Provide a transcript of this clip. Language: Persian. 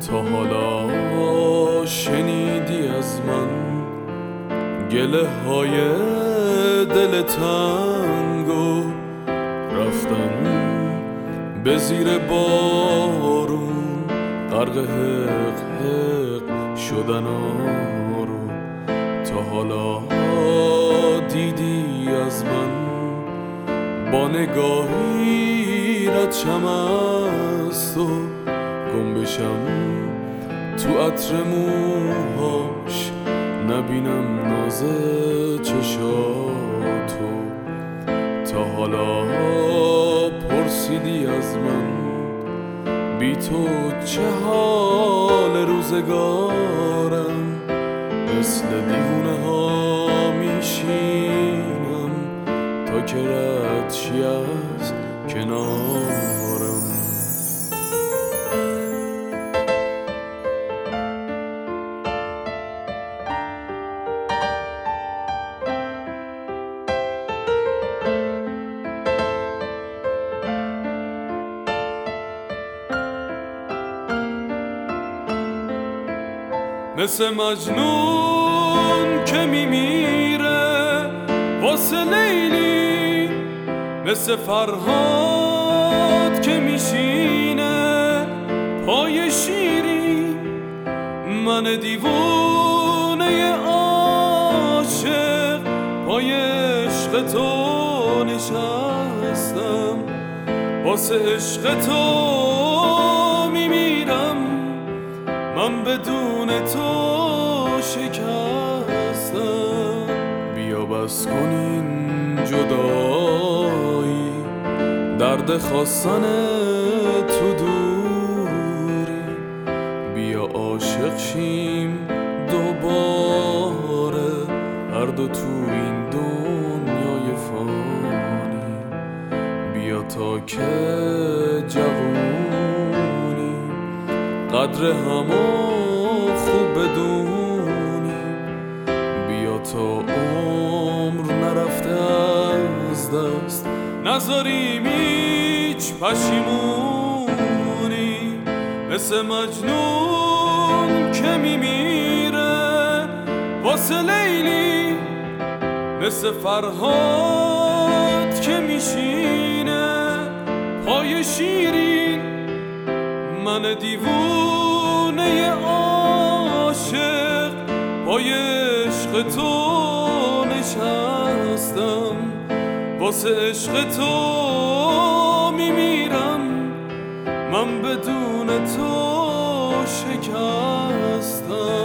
تا حالا شنیدی از من گله های دل تنگو؟ رفتن به زیر بارون غرق حق حق شدن رو. تا حالا دیدی از من با نگاهی ردشم از تو، گم بشم تو عطر موهاش، نبینم ناز چشاتو. تا حالا پرسیدی از من بی تو چه حال روزگارم؟ مثل دیوونه ها میشینم تا که رد شی از کنارم. مثل مجنون که میمیره واسه لیلی، مثل فرهاد که میشینه پای شیری. من دیوونه عاشق پای عشق تو نشستم، واسه عشق تو میمیرم. من بدون تو شکستم. بیا بس کنین جدایی، درد خواستن تو دوری. بیا عاشق شیم دوباره هر دو تو این دنیای فانی. بیا تا که جوونی قدر همو خوب بدونی. بیا تا عمر نرفته از دست نذاریم هیچ پشیمونی. مثل مجنون که میمیره واسه لیلی، مثل فرهاد که میشینه پای شیرین. من دیوونه عاشق پای عشق تو نشستم، واسه عشق تو میمیرم. من بدون تو شکستم.